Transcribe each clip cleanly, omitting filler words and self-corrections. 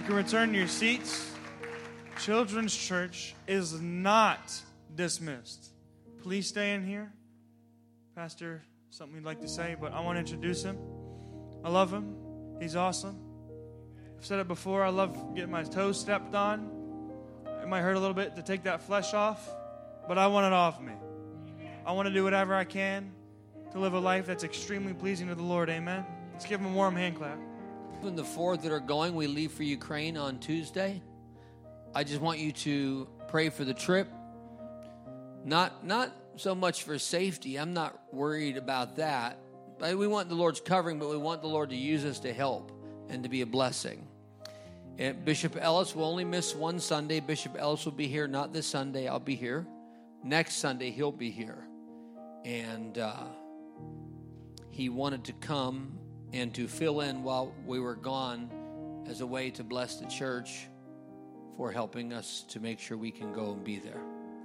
You can return to your seats. Children's Church is not dismissed. Please stay in here. Pastor, something you'd like to say, but I want to introduce him. I love him. He's awesome. I've said it before. I love getting my toes stepped on. It might hurt a little bit to take that flesh off, but I want it off me. I want to do whatever I can to live a life that's extremely pleasing to the Lord. Amen. Let's give him a warm hand clap. And the four that are going, we leave for Ukraine on Tuesday. I just want you to pray for the trip. Not so much for safety. I'm not worried about that. We want the Lord's covering, but we want the Lord to use us to help and to be a blessing. And Bishop Ellis will only miss one Sunday. Bishop Ellis will be here, not this Sunday. I'll be here. Next Sunday, he'll be here. And he wanted to come and to fill in while we were gone as a way to bless the church for helping us to make sure we can go and be there.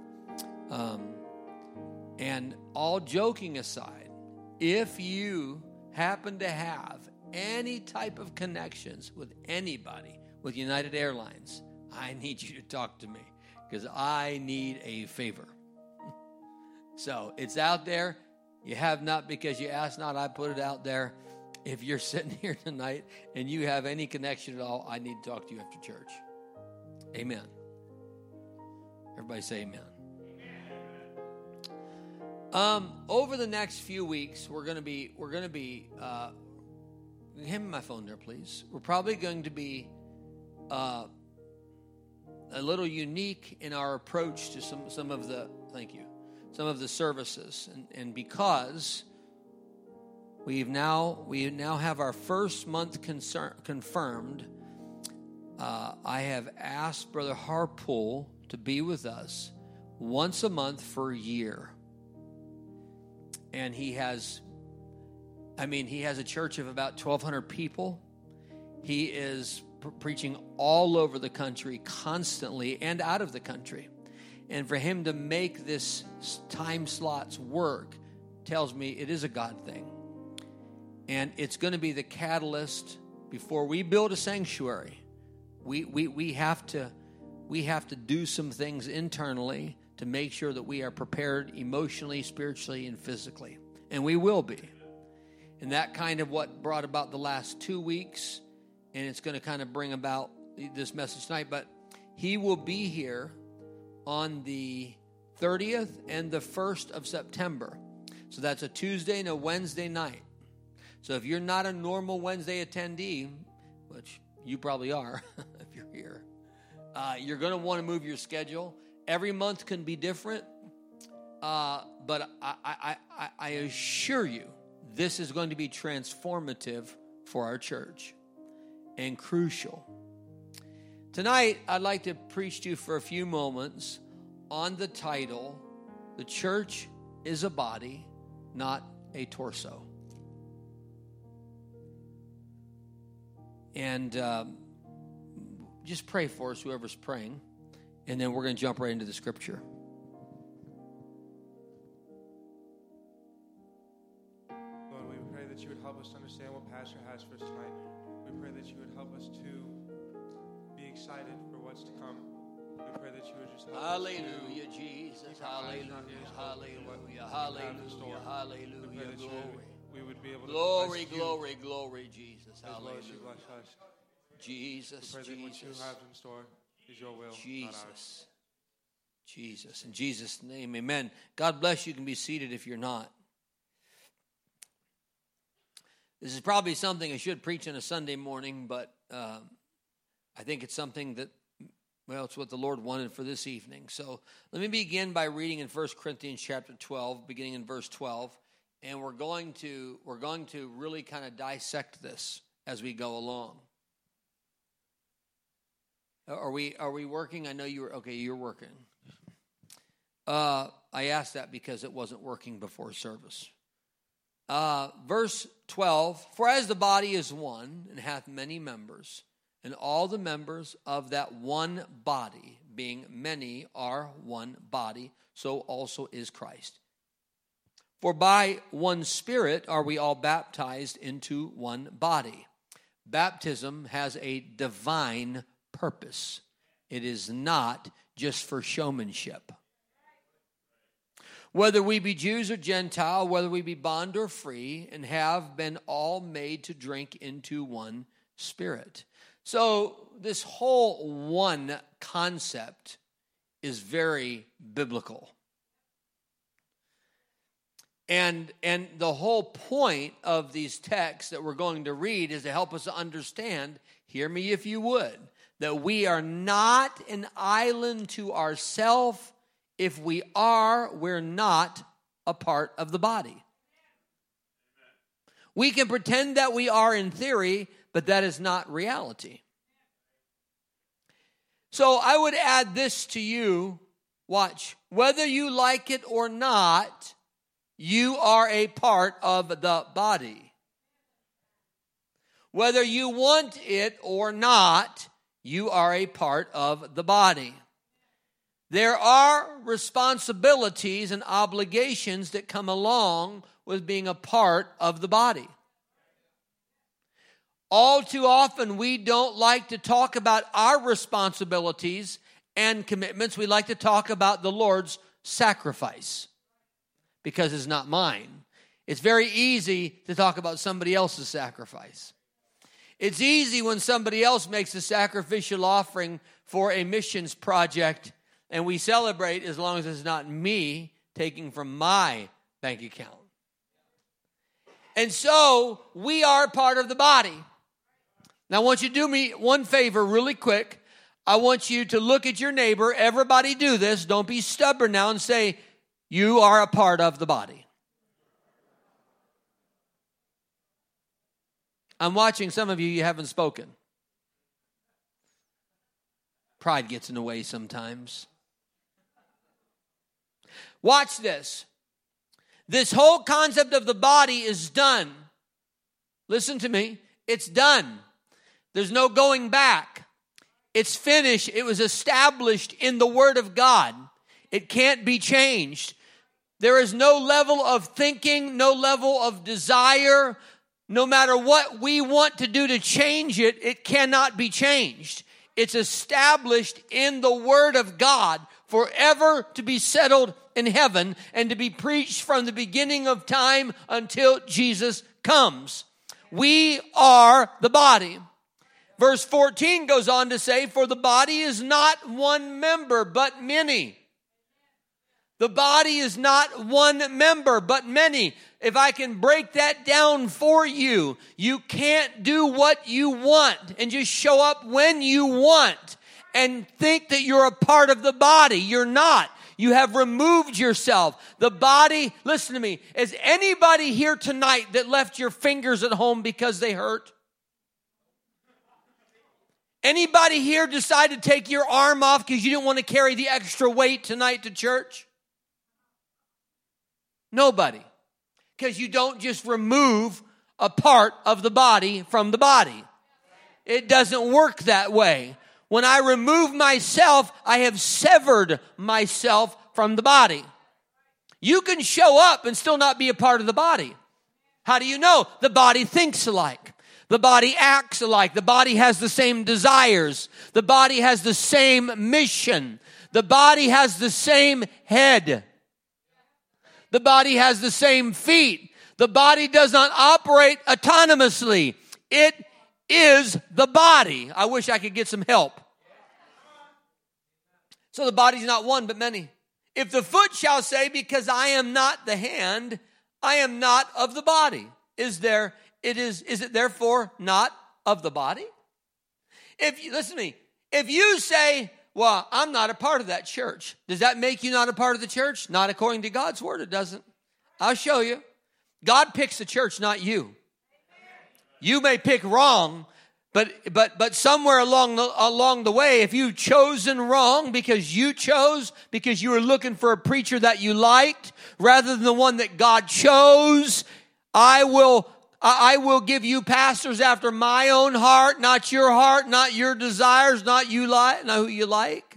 And all joking aside, if you happen to have any type of connections with anybody with United Airlines, I need you to talk to me because I need a favor. So it's out there. You have not because you ask not. I put it out there. If you're sitting here tonight and you have any connection at all, I need to talk to you after church. Amen. Everybody say amen. Over the next few weeks, we're going to be. Hand me my phone there, please. We're probably going to be a little unique in our approach to some of the. Thank you. Some of the services, and because we now have our first month confirmed. I have asked Brother Harpool to be with us once a month for a year. And he has a church of about 1,200 people. He is preaching all over the country constantly and out of the country. And for him to make this time slots work tells me it is a God thing. And it's going to be the catalyst before we build a sanctuary. We have to do some things internally to make sure that we are prepared emotionally, spiritually, and physically. And we will be. And that kind of what brought about the last 2 weeks. And it's going to kind of bring about this message tonight. But he will be here on the 30th and the 1st of September. So that's a Tuesday and a Wednesday night. So if you're not a normal Wednesday attendee, which you probably are if you're here, you're going to want to move your schedule. Every month can be different, but I assure you this is going to be transformative for our church and crucial. Tonight, I'd like to preach to you for a few moments on the title, The Church is a Body, Not a Torso. And just pray for us, whoever's praying, and then we're going to jump right into the scripture. Lord, we pray that you would help us to understand what Pastor has for us tonight. We pray that you would help us to be excited for what's to come. We pray that you would just help Hallelujah, us to Jesus. Hallelujah, hallelujah, hallelujah, hallelujah, glory. We would be able to glory, glory, glory, Jesus. Hallelujah. Bless us. Jesus, we pray that what you have in store is your will, not ours. Jesus. In Jesus' name, amen. God bless you. You can be seated if you're not. This is probably something I should preach on a Sunday morning, but I think it's something that, well, it's what the Lord wanted for this evening. So let me begin by reading in 1 Corinthians chapter 12, beginning in verse 12. And we're going to really kind of dissect this as we go along. Are we working? I know you were okay. You're working. I asked that because it wasn't working before service. Verse 12. For as the body is one and hath many members, and all the members of that one body, being many, are one body, so also is Christ. For by one Spirit are we all baptized into one body, Baptism has a divine purpose. It is not just for showmanship. Whether we be Jews or Gentile, whether we be bond or free, and have been all made to drink into one Spirit. So this whole one concept is very biblical. And the whole point of these texts that we're going to read is to help us to understand, hear me if you would, that we are not an island to ourselves. If we are, we're not a part of the body. We can pretend that we are in theory, but that is not reality. So I would add this to you. Watch. Whether you like it or not, you are a part of the body. Whether you want it or not, you are a part of the body. There are responsibilities and obligations that come along with being a part of the body. All too often, we don't like to talk about our responsibilities and commitments. We like to talk about the Lord's sacrifice because it's not mine. It's very easy to talk about somebody else's sacrifice. It's easy when somebody else makes a sacrificial offering for a missions project, and we celebrate as long as it's not me taking from my bank account. And so we are part of the body. Now I want you to do me one favor really quick. I want you to look at your neighbor. Everybody do this. Don't be stubborn now and say, you are a part of the body. I'm watching some of you haven't spoken. Pride gets in the way sometimes. Watch this. This whole concept of the body is done. Listen to me. It's done. There's no going back. It's finished. It was established in the Word of God. It can't be changed. There is no level of thinking, no level of desire. No matter what we want to do to change it, it cannot be changed. It's established in the Word of God forever to be settled in heaven and to be preached from the beginning of time until Jesus comes. We are the body. Verse 14 goes on to say, for the body is not one member, but many. The body is not one member, but many. If I can break that down for you, you can't do what you want and just show up when you want and think that you're a part of the body. You're not. You have removed yourself. The body, listen to me, is anybody here tonight that left your fingers at home because they hurt? Anybody here decide to take your arm off because you didn't want to carry the extra weight tonight to church? Nobody. Because you don't just remove a part of the body from the body. It doesn't work that way. When I remove myself, I have severed myself from the body. You can show up and still not be a part of the body. How do you know? The body thinks alike. The body acts alike. The body has the same desires. The body has the same mission. The body has the same head. The body has the same feet. The body does not operate autonomously. It is the body. I wish I could get some help. So the body's not one, but many. If the foot shall say, because I am not the hand, I am not of the body. Is it therefore not of the body? Listen to me. If you say, well, I'm not a part of that church, does that make you not a part of the church? Not according to God's word, it doesn't. I'll show you. God picks the church, not you. You may pick wrong, but somewhere along the way, if you've chosen wrong because you were looking for a preacher that you liked rather than the one that God chose, I will give you pastors after my own heart, not your desires, not who you like.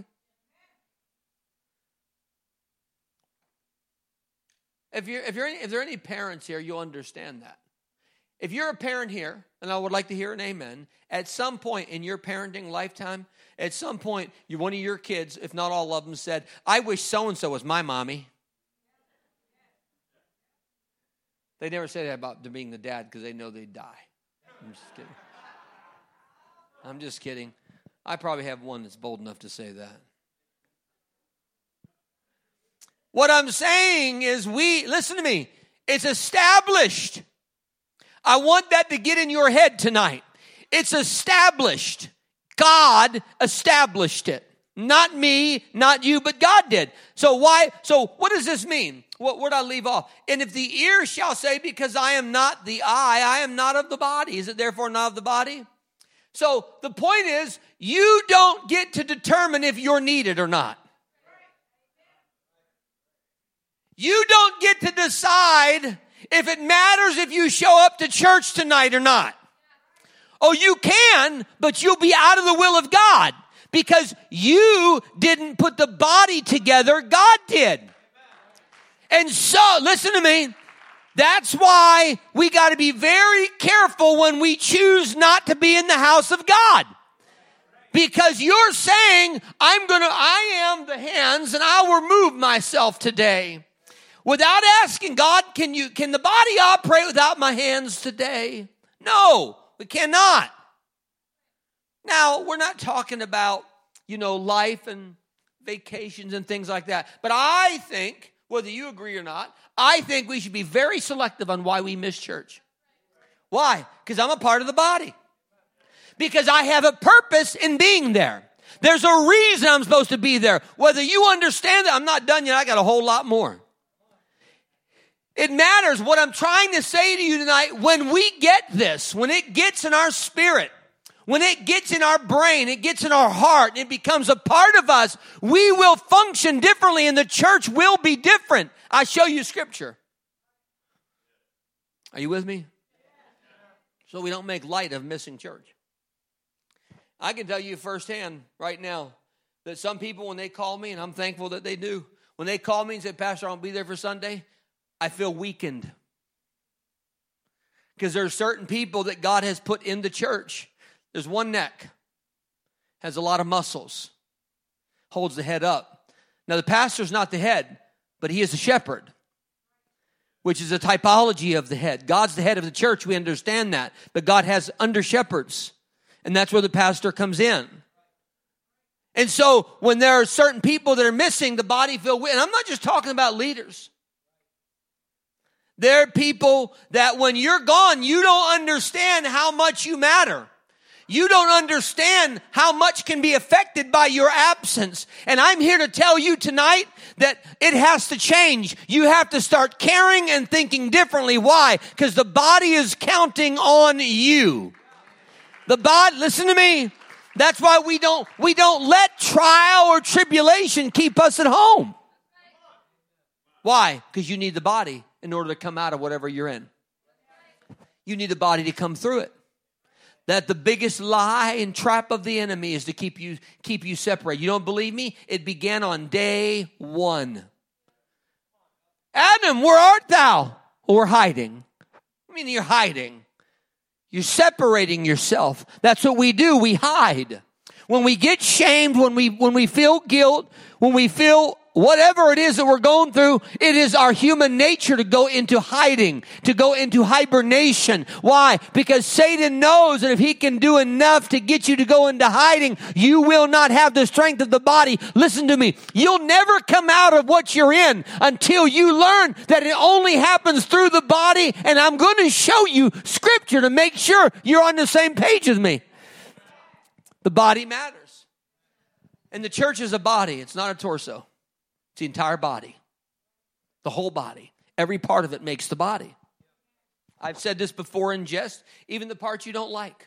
If there are any parents here, you'll understand that. If you're a parent here, and I would like to hear an amen, at some point in your parenting lifetime, at some point, one of your kids, if not all of them, said, I wish so-and-so was my mommy. They never say that about being the dad because they know they'd die. I'm just kidding. I probably have one that's bold enough to say that. What I'm saying is listen to me, it's established. I want that to get in your head tonight. It's established. God established it. Not me, not you, but God did. So what does this mean? Where did I leave off? And if the ear shall say, because I am not the eye, I am not of the body. Is it therefore not of the body? So the point is, you don't get to determine if you're needed or not. You don't get to decide if it matters if you show up to church tonight or not. Oh, you can, but you'll be out of the will of God because you didn't put the body together. God did. And so, listen to me. That's why we got to be very careful when we choose not to be in the house of God. Because you're saying, I am the hands and I will remove myself today. Without asking God, can the body operate without my hands today? No, we cannot. Now, we're not talking about, life and vacations and things like that. But I think, whether you agree or not, I think we should be very selective on why we miss church. Why? Because I'm a part of the body. Because I have a purpose in being there. There's a reason I'm supposed to be there. Whether you understand that, I'm not done yet. I got a whole lot more. It matters. What I'm trying to say to you tonight, when we get this, when it gets in our spirit, when it gets in our brain, it gets in our heart, and it becomes a part of us, we will function differently and the church will be different. I show you scripture. Are you with me? So we don't make light of missing church. I can tell you firsthand right now that some people, when they call me, and I'm thankful that they do, when they call me and say, Pastor, I won't be there for Sunday, I feel weakened. Because there are certain people that God has put in the church. There's one neck, has a lot of muscles, holds the head up. Now, the pastor's not the head, but he is a shepherd, which is a typology of the head. God's the head of the church. We understand that. But God has under shepherds, and that's where the pastor comes in. And so when there are certain people that are missing, the body feel weak. And I'm not just talking about leaders. There are people that when you're gone, you don't understand how much you matter. You don't understand how much can be affected by your absence. And I'm here to tell you tonight that it has to change. You have to start caring and thinking differently. Why? Because the body is counting on you. The body, listen to me. That's why we don't let trial or tribulation keep us at home. Why? Because you need the body in order to come out of whatever you're in. You need the body to come through it. That the biggest lie and trap of the enemy is to keep you separate. You don't believe me? It began on day one. Adam, where art thou? Well, we're hiding. I mean, you're hiding. You're separating yourself. That's what we do. We hide. When we get shamed, when we feel guilt, when we feel whatever it is that we're going through, it is our human nature to go into hiding, to go into hibernation. Why? Because Satan knows that if he can do enough to get you to go into hiding, you will not have the strength of the body. Listen to me. You'll never come out of what you're in until you learn that it only happens through the body. And I'm going to show you scripture to make sure you're on the same page with me. The body matters. And the church is a body. It's not a torso. It's the entire body. The whole body. Every part of it makes the body. I've said this before in jest. Even the parts you don't like.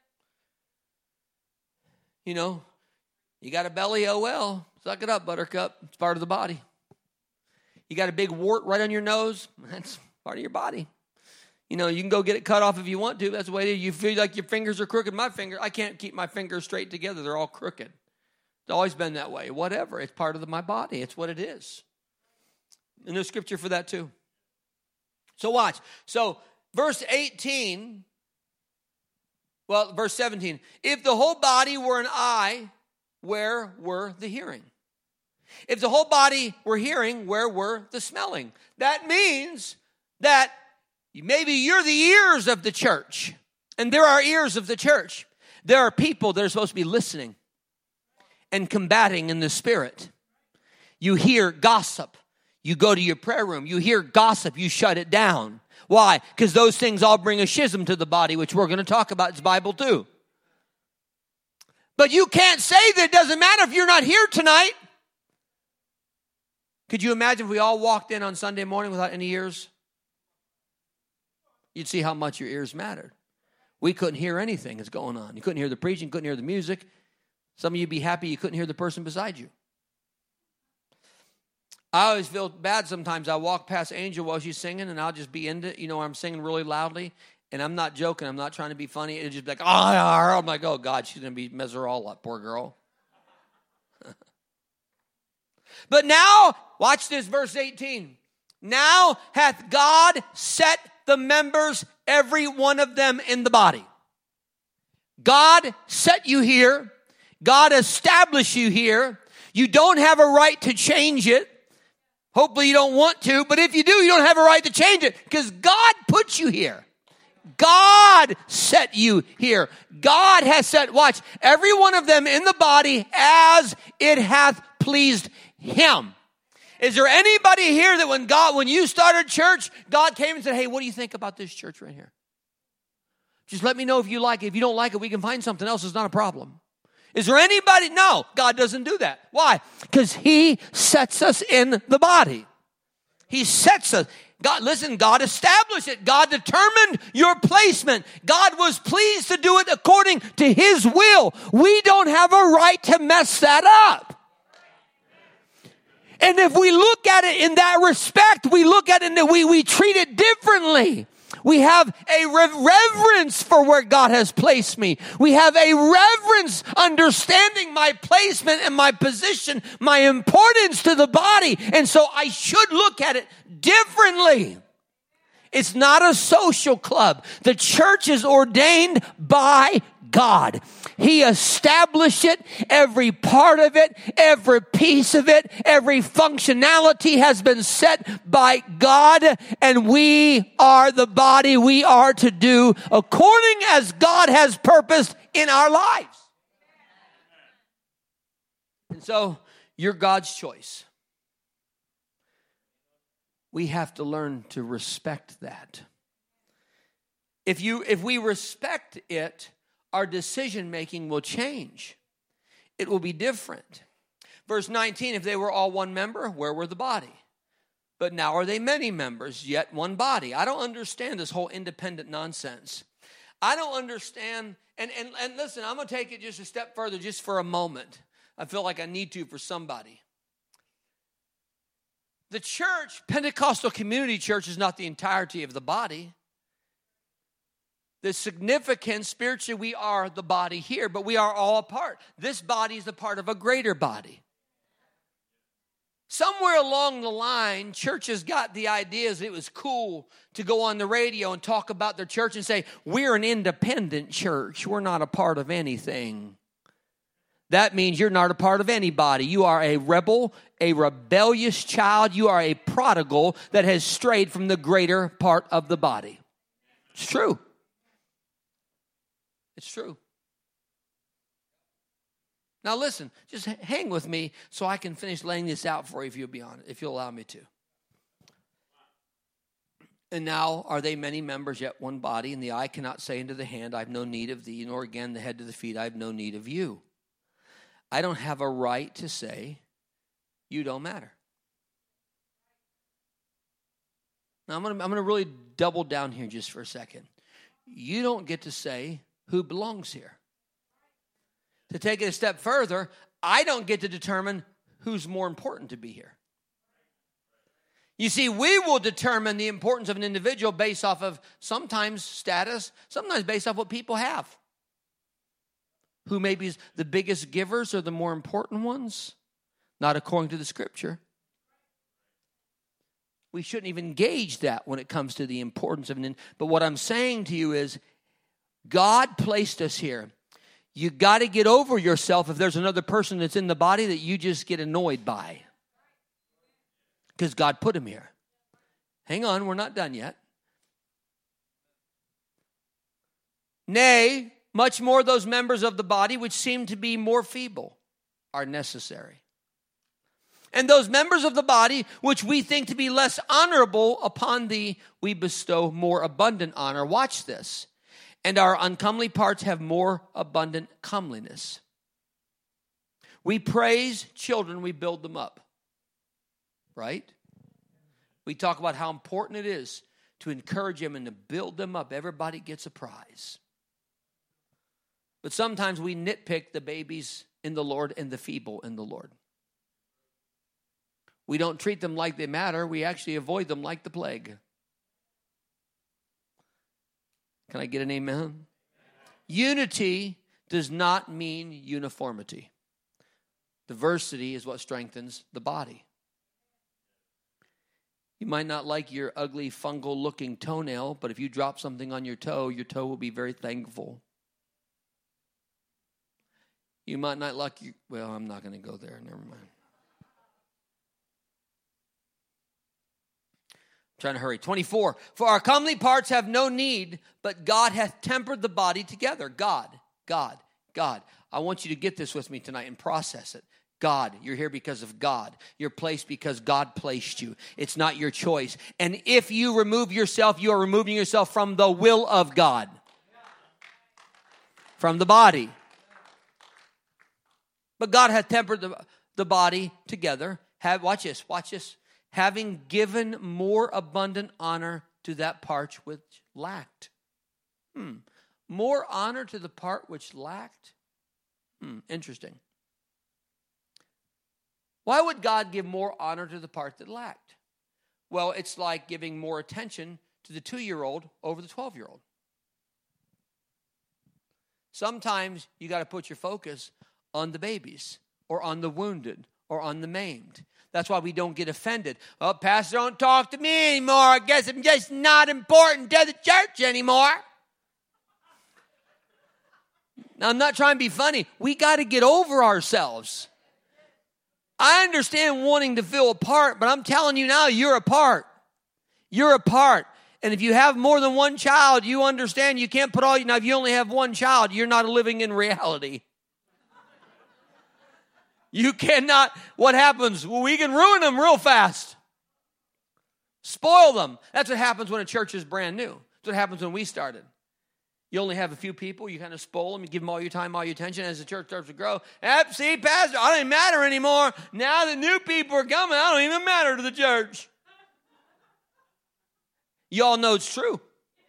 You know, you got a belly, oh well. Suck it up, buttercup. It's part of the body. You got a big wart right on your nose. That's part of your body. You know, you can go get it cut off if you want to. That's the way it is. You feel like your fingers are crooked. I can't keep my fingers straight together. They're all crooked. It's always been that way. Whatever. It's part of my body. It's what it is. And there's scripture for that too. So watch. So verse 18, well, verse 17, if the whole body were an eye, where were the hearing? If the whole body were hearing, where were the smelling? That means that maybe you're the ears of the church, and there are ears of the church. There are people that are supposed to be listening and combating in the spirit. You hear gossip. You go to your prayer room. You hear gossip. You shut it down. Why? Because those things all bring a schism to the body, which we're going to talk about. It's Bible too. But you can't say that it doesn't matter if you're not here tonight. Could you imagine if we all walked in on Sunday morning without any ears? You'd see how much your ears mattered. We couldn't hear anything that's going on. You couldn't hear the preaching, couldn't hear the music. Some of you would be happy you couldn't hear the person beside you. I always feel bad sometimes. I walk past Angel while she's singing, and I'll just be into, I'm singing really loudly, and I'm not joking. I'm not trying to be funny. It'll just be like, I'm like, oh, God, she's going to mess her all up, poor girl. But now, watch this, verse 18. Now hath God set the members, every one of them in the body. God set you here. God established you here. You don't have a right to change it. Hopefully you don't want to, but if you do, you don't have a right to change it because God put you here. God set you here. God has set, watch, every one of them in the body as it hath pleased Him. Is there anybody here that when you started church, God came and said, hey, what do you think about this church right here? Just let me know if you like it. If you don't like it, we can find something else. It's not a problem. Is there anybody? No, God doesn't do that. Why? Because He sets us in the body. He sets us. God, listen, God established it. God determined your placement. God was pleased to do it according to His will. We don't have a right to mess that up. And if we look at it in that respect, we look at it and we treat it differently. We have a reverence for where God has placed me. We have a reverence understanding my placement and my position, my importance to the body. And so I should look at it differently. It's not a social club. The church is ordained by God. He established it, every part of it, every piece of it, every functionality has been set by God, and we are the body. We are to do according as God has purposed in our lives. And so, you're God's choice. We have to learn to respect that. If we respect it, our decision-making will change. It will be different. Verse 19, if they were all one member, where were the body? But now are they many members, yet one body. I don't understand this whole independent nonsense. I don't understand, and listen, I'm going to take it just a step further just for a moment. I feel like I need to for somebody. The church, Pentecostal Community Church, is not the entirety of the body. The significance, spiritually, we are the body here, but we are all a part. This body is a part of a greater body. Somewhere along the line, churches got the ideas that it was cool to go on the radio and talk about their church and say, we're an independent church. We're not a part of anything. That means you're not a part of anybody. You are a rebel, a rebellious child. You are a prodigal that has strayed from the greater part of the body. It's true. It's true. Now listen, just hang with me so I can finish laying this out for you if you'll be honest, if you'll allow me to. And now are they many members yet one body, and the eye cannot say unto the hand, I have no need of thee, nor again the head to the feet, I have no need of you. I don't have a right to say, you don't matter. Now I'm going to really double down here just for a second. You don't get to say who belongs here. To take it a step further, I don't get to determine who's more important to be here. You see, we will determine the importance of an individual based off of sometimes status, sometimes based off what people have. Who maybe is the biggest givers or the more important ones? Not according to the scripture. we shouldn't even gauge that when it comes to the importance of an. But what I'm saying to you is, God placed us here. You got to get over yourself if there's another person that's in the body that you just get annoyed by. Because God put him here. Hang on, we're not done yet. Nay, much more those members of the body which seem to be more feeble are necessary. And those members of the body which we think to be less honorable, upon thee we bestow more abundant honor. Watch this. And our uncomely parts have more abundant comeliness. We praise children, we build them up. Right? We talk about how important it is to encourage them and to build them up. Everybody gets a prize. But sometimes we nitpick the babies in the Lord and the feeble in the Lord. We don't treat them like they matter. We actually avoid them like the plague. Can I get an amen? Unity does not mean uniformity. Diversity is what strengthens the body. You might not like your ugly fungal-looking toenail, but if you drop something on your toe will be very thankful. You might not like your... Well, I'm not going to go there. Never mind. Trying to hurry. 24. For our comely parts have no need, but God hath tempered the body together. God. I want you to get this with me tonight and process it. God. You're here because of God. You're placed because God placed you. It's not your choice. And if you remove yourself, you are removing yourself from the will of God. From the body. But God hath tempered the body together. Watch this. Having given more abundant honor to that part which lacked. More honor to the part which lacked? Interesting. Why would God give more honor to the part that lacked? Well, it's like giving more attention to the 2-year-old over the 12-year-old. Sometimes you got to put your focus on the babies or on the wounded or on the maimed. That's why we don't get offended. Oh, Pastor, don't talk to me anymore. I guess I'm just not important to the church anymore. Now, I'm not trying to be funny. We got to get over ourselves. I understand wanting to feel a part, but I'm telling you now, you're a part. You're a part. And if you have more than one child, you understand you can't put all... Now, if you only have one child, you're not living in reality. You cannot... What happens? Well, we can ruin them real fast. Spoil them. That's what happens when a church is brand new. That's what happens when we started. You only have a few people. You kind of spoil them. You give them all your time, all your attention. As the church starts to grow, see, Pastor, I don't even matter anymore. Now the new people are coming. I don't even matter to the church. You all know it's true.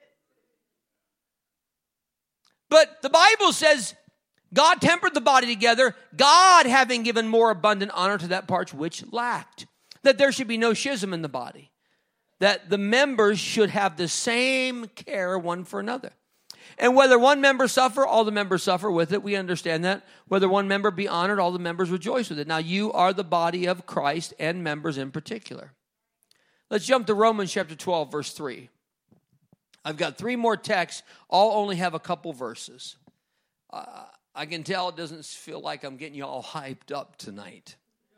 But the Bible says God tempered the body together, God having given more abundant honor to that part which lacked. That there should be no schism in the body. That the members should have the same care one for another. And whether one member suffer, all the members suffer with it. We understand that. Whether one member be honored, all the members rejoice with it. Now you are the body of Christ and members in particular. Let's jump to Romans chapter 12, verse 3. I've got 3 more texts. All only have a couple verses. I can tell it doesn't feel like I'm getting you all hyped up tonight.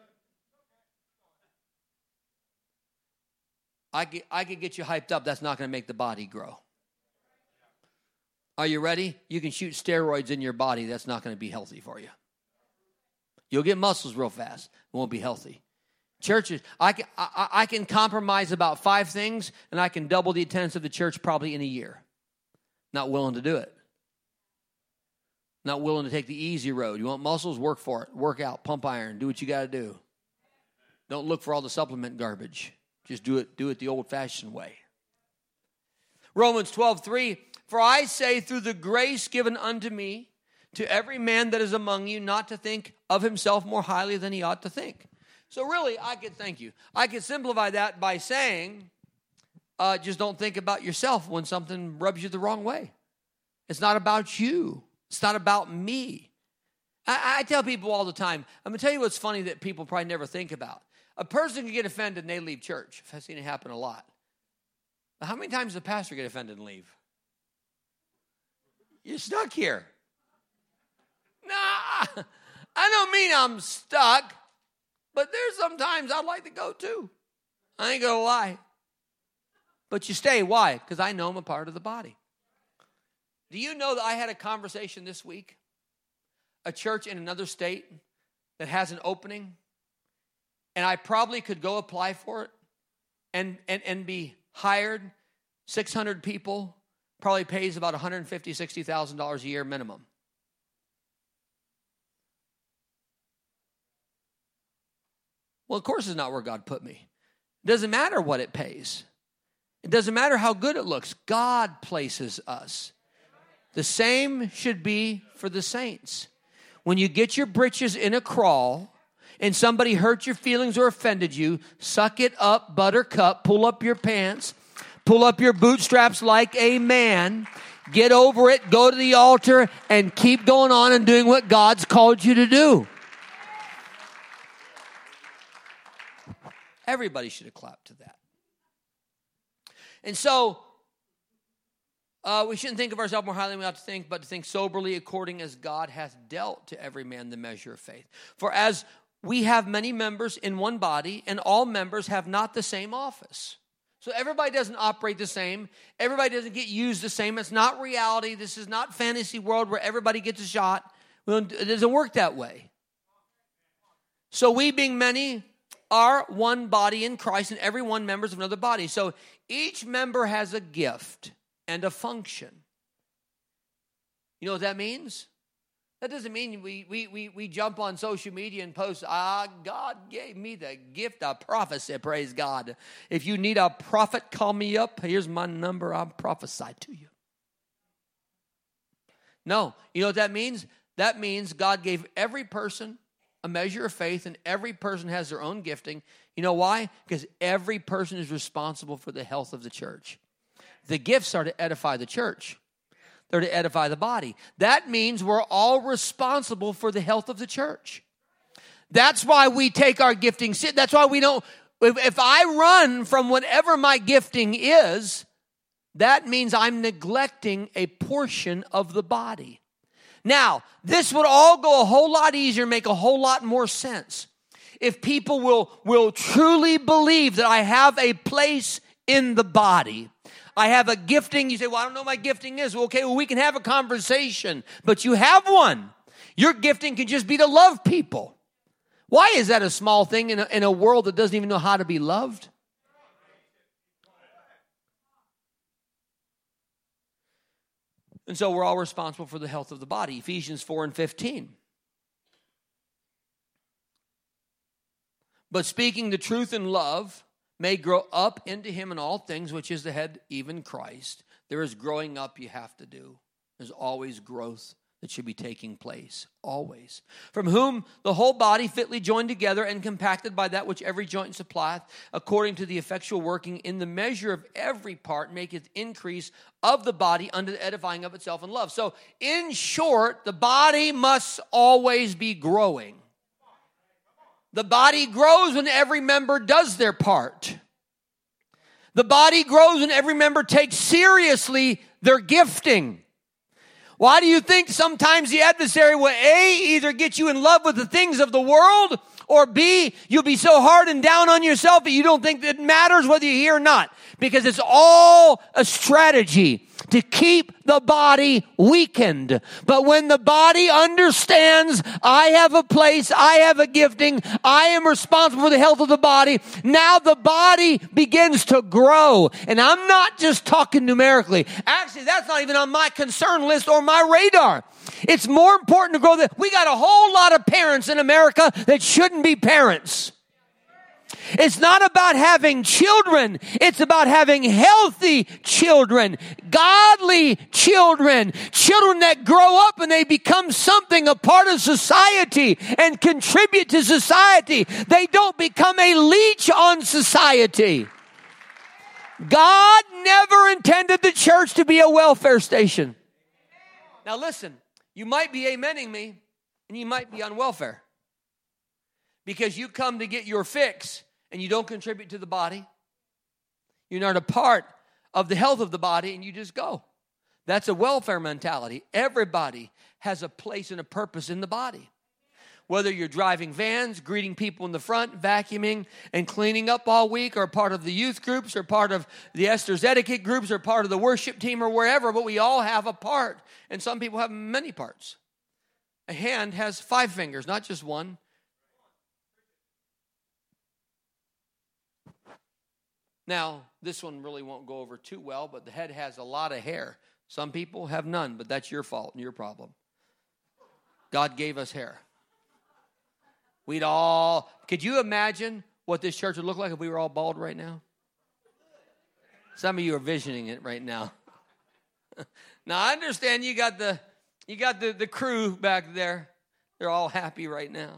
I could get you hyped up. That's not going to make the body grow. Are you ready? You can shoot steroids in your body. That's not going to be healthy for you. You'll get muscles real fast. It won't be healthy. Churches, I can compromise about 5 things, and I can double the attendance of the church probably in a year. Not willing to do it. Not willing to take the easy road. You want muscles? Work for it. Work out. Pump iron. Do what you got to do. Don't look for all the supplement garbage. Just do it the old-fashioned way. Romans 12:3. For I say through the grace given unto me, to every man that is among you, not to think of himself more highly than he ought to think. So really, I could simplify that by saying, just don't think about yourself when something rubs you the wrong way. It's not about you. It's not about me. I tell people all the time, I'm going to tell you what's funny that people probably never think about. A person can get offended and they leave church. I've seen it happen a lot. But how many times does the pastor get offended and leave? You're stuck here. Nah, I don't mean I'm stuck, but there's sometimes I'd like to go too. I ain't gonna lie. But you stay. Why? Because I know I'm a part of the body. Do you know that I had a conversation this week? A church in another state that has an opening, and I probably could go apply for it and be hired. 600 people, probably pays about $150,000, $60,000 a year minimum. Well, of course it's not where God put me. It doesn't matter what it pays. It doesn't matter how good it looks. God places us. The same should be for the saints. When you get your britches in a crawl and somebody hurt your feelings or offended you, suck it up, buttercup, pull up your pants, pull up your bootstraps like a man, get over it, go to the altar, and keep going on and doing what God's called you to do. Everybody should have clapped to that. And so, we shouldn't think of ourselves more highly than we ought to think, but to think soberly according as God hath dealt to every man the measure of faith. For as we have many members in one body, and all members have not the same office. So everybody doesn't operate the same. Everybody doesn't get used the same. It's not reality. This is not fantasy world where everybody gets a shot. It doesn't work that way. So we being many are one body in Christ, and every one members of another body. So each member has a gift and a function. You know what that means? That doesn't mean we jump on social media and post, God gave me the gift of prophecy, praise God. If you need a prophet, call me up. Here's my number, I'll prophesy to you. No, you know what that means? That means God gave every person a measure of faith, and every person has their own gifting. You know why? Because every person is responsible for the health of the church. The gifts are to edify the church. They're to edify the body. That means we're all responsible for the health of the church. That's why we take our gifting. That's why we don't, if I run from whatever my gifting is, that means I'm neglecting a portion of the body. Now, this would all go a whole lot easier, make a whole lot more sense if people will truly believe that I have a place in the body. I have a gifting. You say, well, I don't know what my gifting is. Well, okay, well, we can have a conversation, but you have one. Your gifting can just be to love people. Why is that a small thing in a world that doesn't even know how to be loved? And so we're all responsible for the health of the body. Ephesians 4:15. But speaking the truth in love may grow up into him in all things, which is the head, even Christ. There is growing up you have to do. There's always growth that should be taking place. Always. From whom the whole body fitly joined together and compacted by that which every joint supplieth, according to the effectual working in the measure of every part, maketh increase of the body unto the edifying of itself in love. So, in short, the body must always be growing. The body grows when every member does their part. The body grows when every member takes seriously their gifting. Why do you think sometimes the adversary will A, either get you in love with the things of the world, or B, you'll be so hard and down on yourself that you don't think it matters whether you're here or not? Because it's all a strategy to keep the body weakened. But when the body understands, I have a place, I have a gifting, I am responsible for the health of the body, now the body begins to grow. And I'm not just talking numerically. Actually, that's not even on my concern list or my radar. It's more important to grow. We got a whole lot of parents in America that shouldn't be parents. It's not about having children. It's about having healthy children, godly children, children that grow up and they become something, a part of society and contribute to society. They don't become a leech on society. God never intended the church to be a welfare station. Now listen, you might be amening me and you might be on welfare. because you come to get your fix and you don't contribute to the body. You're not a part of the health of the body and you just go. That's a welfare mentality. Everybody has a place and a purpose in the body. Whether you're driving vans, greeting people in the front, vacuuming and cleaning up all week, or part of the youth groups, or part of the Esther's etiquette groups, or part of the worship team, or wherever, but we all have a part. And some people have many parts. A hand has 5 fingers, not just one. Now, this one really won't go over too well, but the head has a lot of hair. Some people have none, but that's your fault and your problem. God gave us hair. Could you imagine what this church would look like if we were all bald right now? Some of you are visioning it right now. Now, I understand you got the crew back there. They're all happy right now.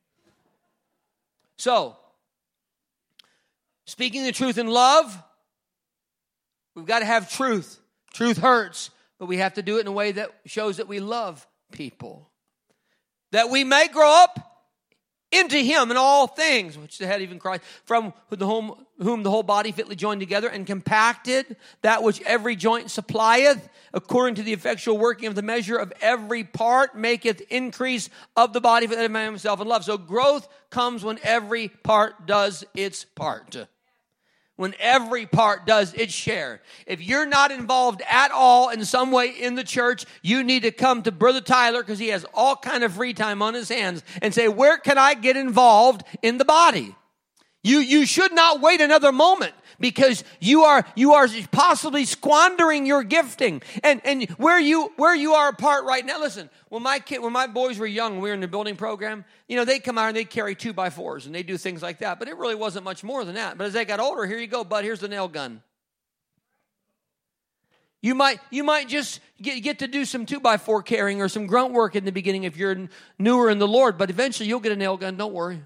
So, speaking the truth in love, we've got to have truth. Truth hurts, but we have to do it in a way that shows that we love people. That we may grow up into him in all things, which the head even Christ, from whom the whole body fitly joined together and compacted, that which every joint supplieth, according to the effectual working of the measure of every part, maketh increase of the body for that man himself in love. So growth comes when every part does its part. When every part does its share. If you're not involved at all in some way in the church, you need to come to Brother Tyler, because he has all kind of free time on his hands, and say, where can I get involved in the body? You should not wait another moment, because you are possibly squandering your gifting. And where you are apart right now, listen, when my boys were young, we were in the building program, they'd come out and they'd carry 2x4s and they'd do things like that. But it really wasn't much more than that. But as they got older, here you go, bud, here's the nail gun. You might just get to do some 2x4 carrying or some grunt work in the beginning if you're newer in the Lord. But eventually you'll get a nail gun, don't worry.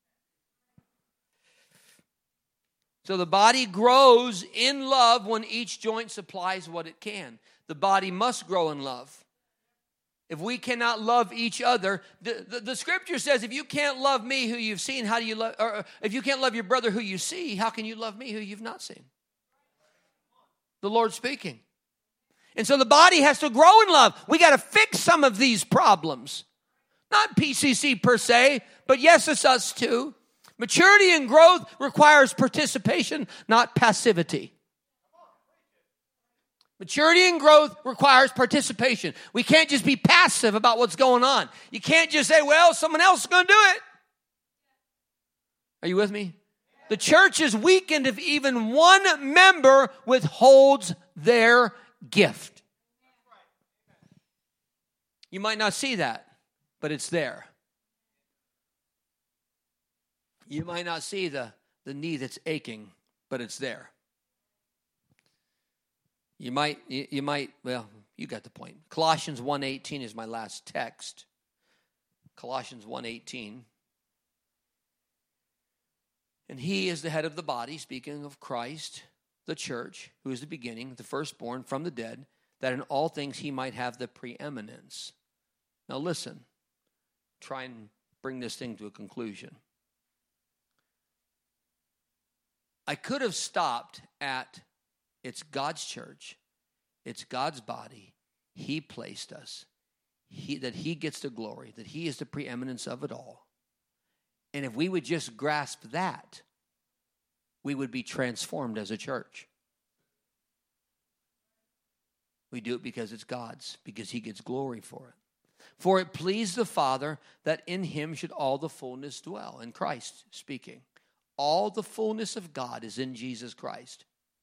So the body grows in love when each joint supplies what it can. The body must grow in love. If we cannot love each other, the scripture says, if you can't love me who you've seen, how do you love, or if you can't love your brother who you see, how can you love me who you've not seen? The Lord speaking. And so the body has to grow in love. We got to fix some of these problems. Not PCC per se, but yes, it's us too. Maturity and growth requires participation, not passivity. Maturity and growth requires participation. We can't just be passive about what's going on. You can't just say, well, someone else is going to do it. Are you with me? The church is weakened if even one member withholds their gift. You might not see that, but it's there. You might not see the knee that's aching, but it's there. You might, well, you got the point. Colossians 1:18 is my last text. Colossians 1:18. And he is the head of the body, speaking of Christ, the church, who is the beginning, the firstborn from the dead, that in all things he might have the preeminence. Now listen, try and bring this thing to a conclusion. I could have stopped at, it's God's church, it's God's body, he placed us, that he gets the glory, that he is the preeminence of it all. And if we would just grasp that, we would be transformed as a church. We do it because it's God's, because he gets glory for it. For it pleased the Father that in him should all the fullness dwell. In Christ speaking. All the fullness of God is in Jesus Christ.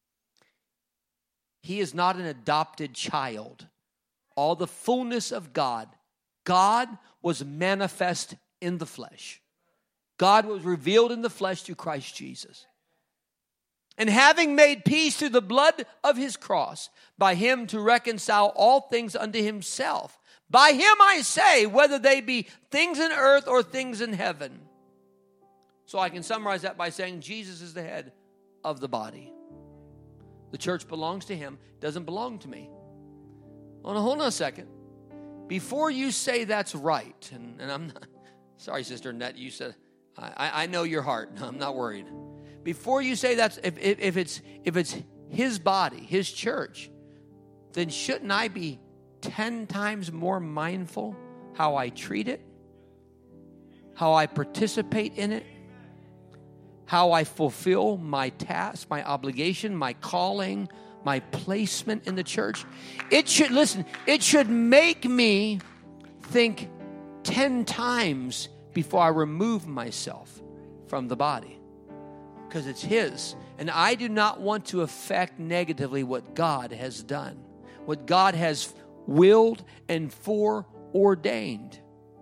He is not an adopted child. All the fullness of God. God was manifest in the flesh. God was revealed in the flesh through Christ Jesus. And having made peace through the blood of his cross, by him to reconcile all things unto himself. By him I say, whether they be things in earth or things in heaven. So I can summarize that by saying Jesus is the head of the body. The church belongs to him, doesn't belong to me. Well, hold on a second. Before you say that's right, and I'm not, sorry, Sister Annette, you said, I know your heart. I'm not worried. Before you say that's, if it's his body, his church, then shouldn't I be 10 times more mindful how I treat it, how I participate in it, how I fulfill my task, my obligation, my calling, my placement in the church? It should make me think 10 times before I remove myself from the body, because it's his. And I do not want to affect negatively what God has done, what God has willed and foreordained.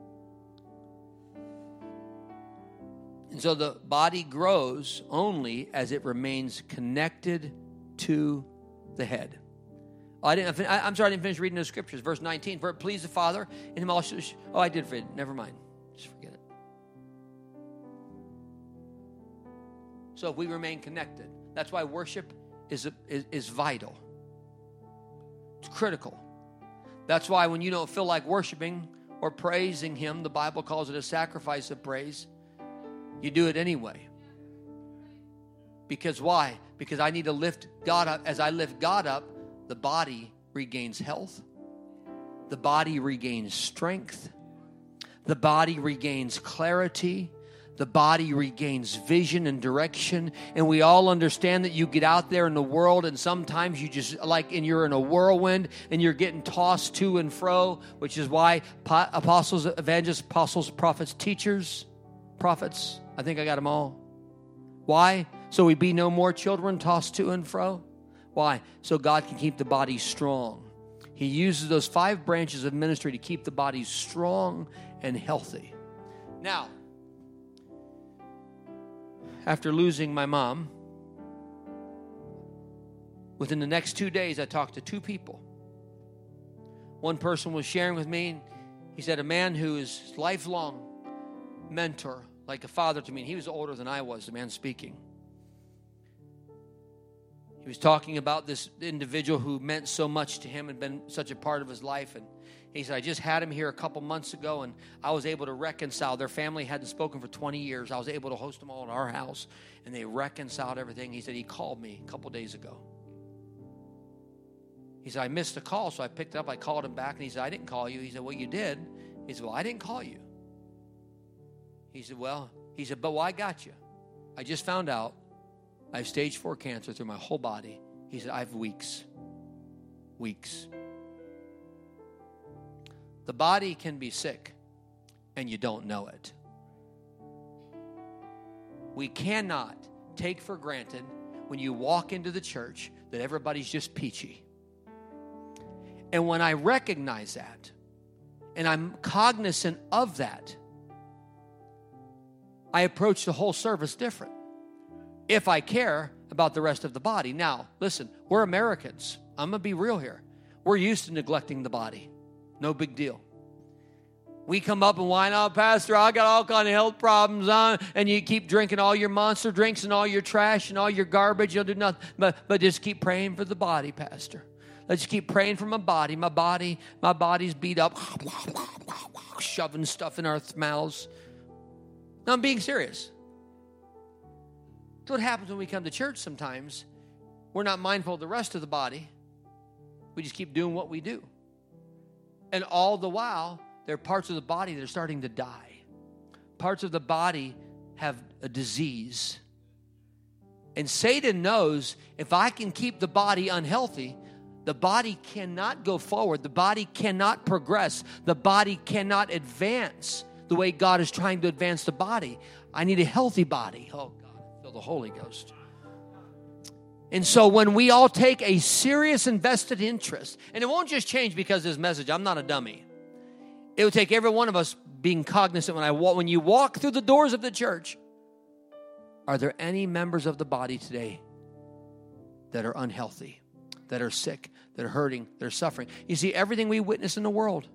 And so the body grows only as it remains connected to the head. I'm sorry, I didn't finish reading the scriptures. Verse 19, for it pleased the Father, in him also. Oh, I did forget. Never mind. Just forget it. So if we remain connected, that's why worship is vital. It's critical. That's why when you don't feel like worshiping or praising him, the Bible calls it a sacrifice of praise. You do it anyway. Because why? Because I need to lift God up. As I lift God up, the body regains health. The body regains strength. The body regains clarity. The body regains vision and direction. And we all understand that you get out there in the world and sometimes you just you're in a whirlwind and you're getting tossed to and fro, which is why apostles, evangelists, apostles, prophets, teachers, prophets, I think I got them all. Why? So we be no more children tossed to and fro. Why? So God can keep the body strong. He uses those 5 branches of ministry to keep the body strong and healthy. Now, after losing my mom, within the next 2 days, I talked to 2 people. One person was sharing with me, he said, a man who is lifelong mentor, like a father to me, and he was older than I was, the man speaking. He was talking about this individual who meant so much to him and been such a part of his life. And he said, I just had him here a couple months ago, and I was able to reconcile. Their family hadn't spoken for 20 years. I was able to host them all in our house, and they reconciled everything. He said he called me a couple days ago. He said, I missed a call, so I picked it up. I called him back, and he said, I didn't call you. He said, well, you did. He said, well, I didn't call you. He said, but I got you. I just found out I have stage 4 cancer through my whole body. He said, I have weeks. The body can be sick, and you don't know it. We cannot take for granted when you walk into the church that everybody's just peachy. And when I recognize that, and I'm cognizant of that, I approach the whole service different if I care about the rest of the body. Now, listen, we're Americans. I'm going to be real here. We're used to neglecting the body. No big deal. We come up and whine, oh, Pastor, I got all kind of health problems on, and you keep drinking all your monster drinks and all your trash and all your garbage. You'll do nothing. But just keep praying for the body, Pastor. Let's just keep praying for my body. My body's beat up, shoving stuff in our mouths. No, I'm being serious. That's what happens when we come to church sometimes. We're not mindful of the rest of the body. We just keep doing what we do. And all the while, there are parts of the body that are starting to die. Parts of the body have a disease. And Satan knows if I can keep the body unhealthy, the body cannot go forward. The body cannot progress. The body cannot advance the way God is trying to advance the body. I need a healthy body. Oh, God, I feel the Holy Ghost. And so when we all take a serious invested interest, and it won't just change because of this message. I'm not a dummy. It would take every one of us being cognizant when you walk through the doors of the church. Are there any members of the body today that are unhealthy, that are sick, that are hurting, that are suffering? You see, everything we witness in the world,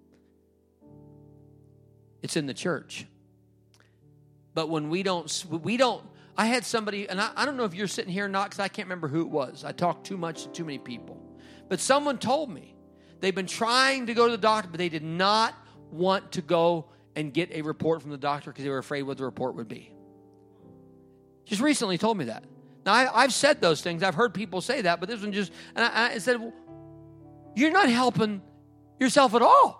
it's in the church. But when we don't, I had somebody, and I don't know if you're sitting here or not, because I can't remember who it was. I talked too much to too many people. But someone told me they've been trying to go to the doctor, but they did not want to go and get a report from the doctor because they were afraid what the report would be. Just recently told me that. Now, I've said those things. I've heard people say that, but this one just, and I said, well, you're not helping yourself at all.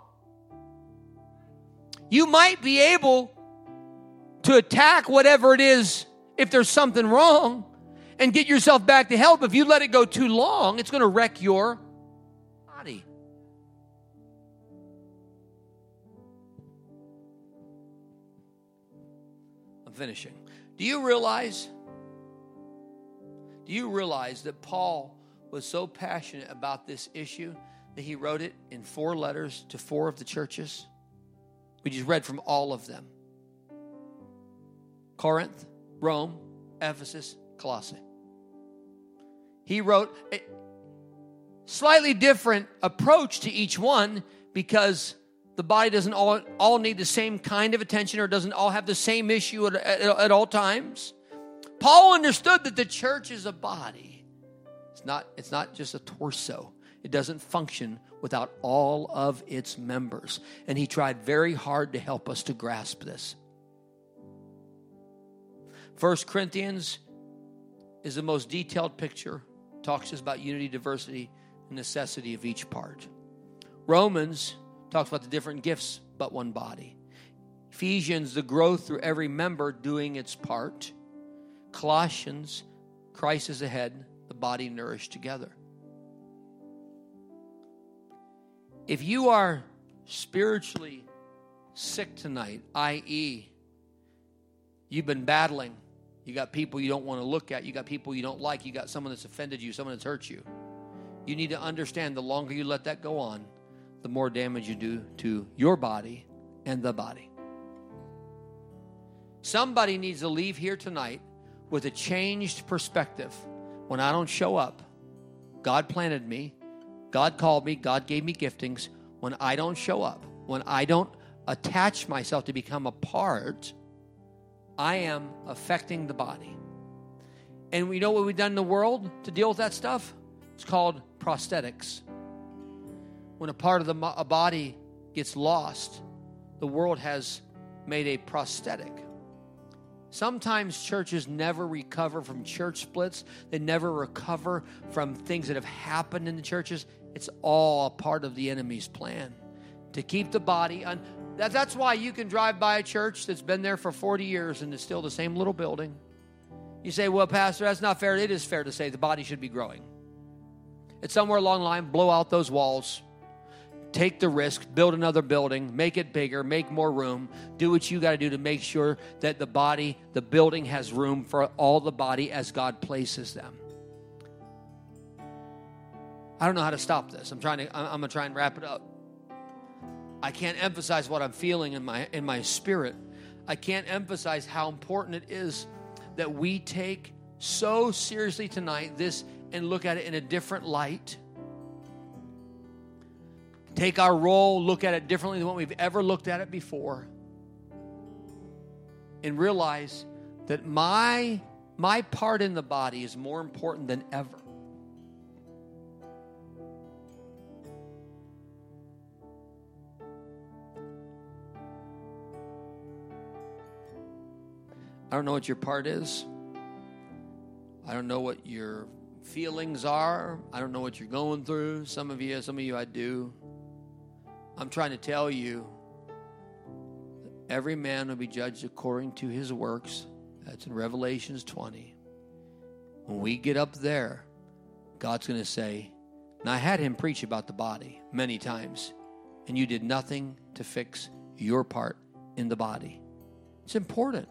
You might be able to attack whatever it is if there's something wrong and get yourself back to health. If you let it go too long, it's going to wreck your body. I'm finishing. Do you realize that Paul was so passionate about this issue that he wrote it in 4 letters to 4 of the churches? We just read from all of them. Corinth, Rome, Ephesus, Colossae. He wrote a slightly different approach to each one because the body doesn't all need the same kind of attention or doesn't all have the same issue at all times. Paul understood that the church is a body. It's not just a torso. It doesn't function without all of its members. And he tried very hard to help us to grasp this. 1 Corinthians is the most detailed picture. Talks to us about unity, diversity, and necessity of each part. Romans talks about the different gifts, but one body. Ephesians, the growth through every member doing its part. Colossians, Christ is the head, the body nourished together. If you are spiritually sick tonight, i.e., you've been battling, you got people you don't want to look at, you got people you don't like, you got someone that's offended you, someone that's hurt you, you need to understand the longer you let that go on, the more damage you do to your body and the body. Somebody needs to leave here tonight with a changed perspective. When I don't show up, God planted me, God called me, God gave me giftings. When I don't show up, when I don't attach myself to become a part, I am affecting the body. And we know what we've done in the world to deal with that stuff? It's called prosthetics. When a part of a body gets lost, the world has made a prosthetic. Sometimes churches never recover from church splits. They never recover from things that have happened in the churches. It's all a part of the enemy's plan to keep the body on. That's why you can drive by a church that's been there for 40 years and it's still the same little building. You say, well, Pastor, that's not fair. It is fair to say the body should be growing. It's somewhere along the line, blow out those walls. Take the risk, build another building, make it bigger, make more room. Do what you got to do to make sure that the building has room for all the body as God places them. I don't know how to stop this. I'm going to try and wrap it up. I can't emphasize what I'm feeling in my spirit. I can't emphasize how important it is that we take so seriously tonight this and look at it in a different light. Take our role, look at it differently than what we've ever looked at it before. And realize that my part in the body is more important than ever. I don't know what your part is. I don't know what your feelings are. I don't know what you're going through. Some of you I do. I'm trying to tell you, every man will be judged according to his works. That's in Revelations 20. When we get up there, God's going to say, now I had him preach about the body many times, and you did nothing to fix your part in the body. It's important.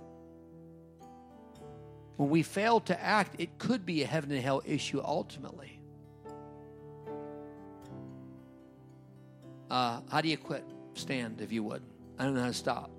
When we fail to act, it could be a heaven and hell issue ultimately. How do you quit? Stand, if you would. I don't know how to stop.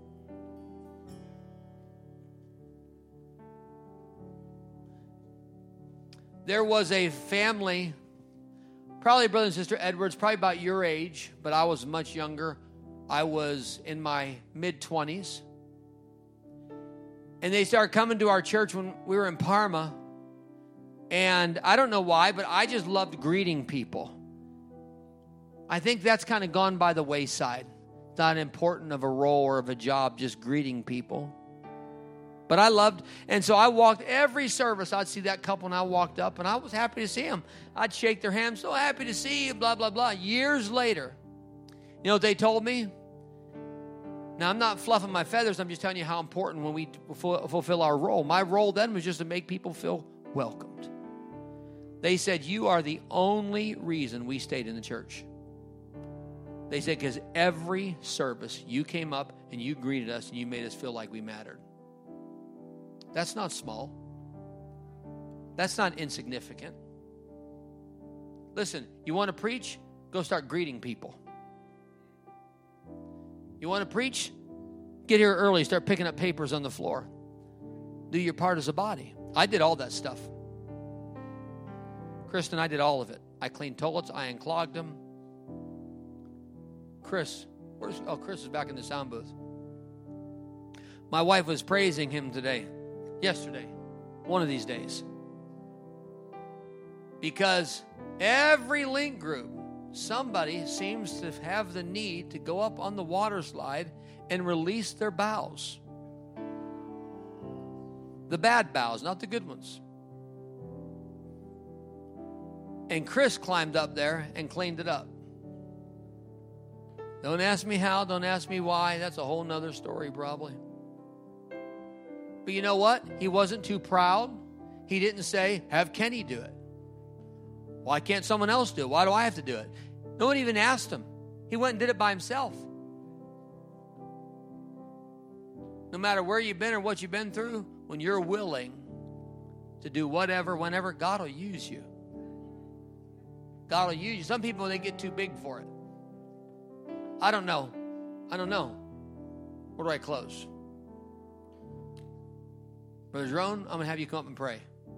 There was a family, probably brother and sister Edwards, probably about your age, but I was much younger. I was in my mid-20s. And they started coming to our church when we were in Parma. And I don't know why, but I just loved greeting people. I think that's kind of gone by the wayside. It's not important of a role or of a job, just greeting people. But I loved, and so I walked every service. I'd see that couple, and I walked up, and I was happy to see them. I'd shake their hand, so happy to see you, blah, blah, blah. Years later, you know what they told me? Now, I'm not fluffing my feathers. I'm just telling you how important when we fulfill our role. My role then was just to make people feel welcomed. They said, you are the only reason we stayed in the church. They said, because every service, you came up and you greeted us and you made us feel like we mattered. That's not small. That's not insignificant. Listen, you want to preach? Go start greeting people. You want to preach? Get here early. Start picking up papers on the floor. Do your part as a body. I did all that stuff. Kristen, I did all of it. I cleaned toilets. I unclogged them. Chris is back in the sound booth. My wife was praising him yesterday, one of these days. Because every link group, somebody seems to have the need to go up on the water slide and release their bowels. The bad bowels, not the good ones. And Chris climbed up there and cleaned it up. Don't ask me how, don't ask me why. That's a whole nother story probably. But you know what? He wasn't too proud. He didn't say, have Kenny do it. Why can't someone else do it? Why do I have to do it? No one even asked him. He went and did it by himself. No matter where you've been or what you've been through, when you're willing to do whatever, whenever, God will use you. God will use you. Some people, they get too big for it. I don't know. Where do I close? Brother Jerome, I'm going to have you come up and pray.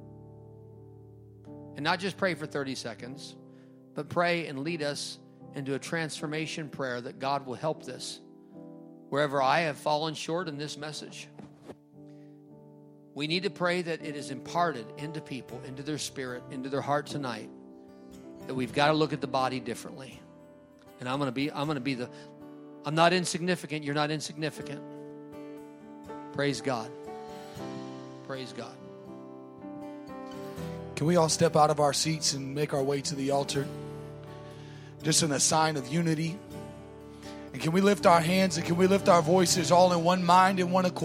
And not just pray for 30 seconds, but pray and lead us into a transformation prayer that God will help this. Wherever I have fallen short in this message, we need to pray that it is imparted into people, into their spirit, into their heart tonight, that we've got to look at the body differently. And I'm not insignificant. You're not insignificant. Praise God. Praise God. Can we all step out of our seats and make our way to the altar? Just in a sign of unity. And can we lift our hands and can we lift our voices all in one mind and one accord?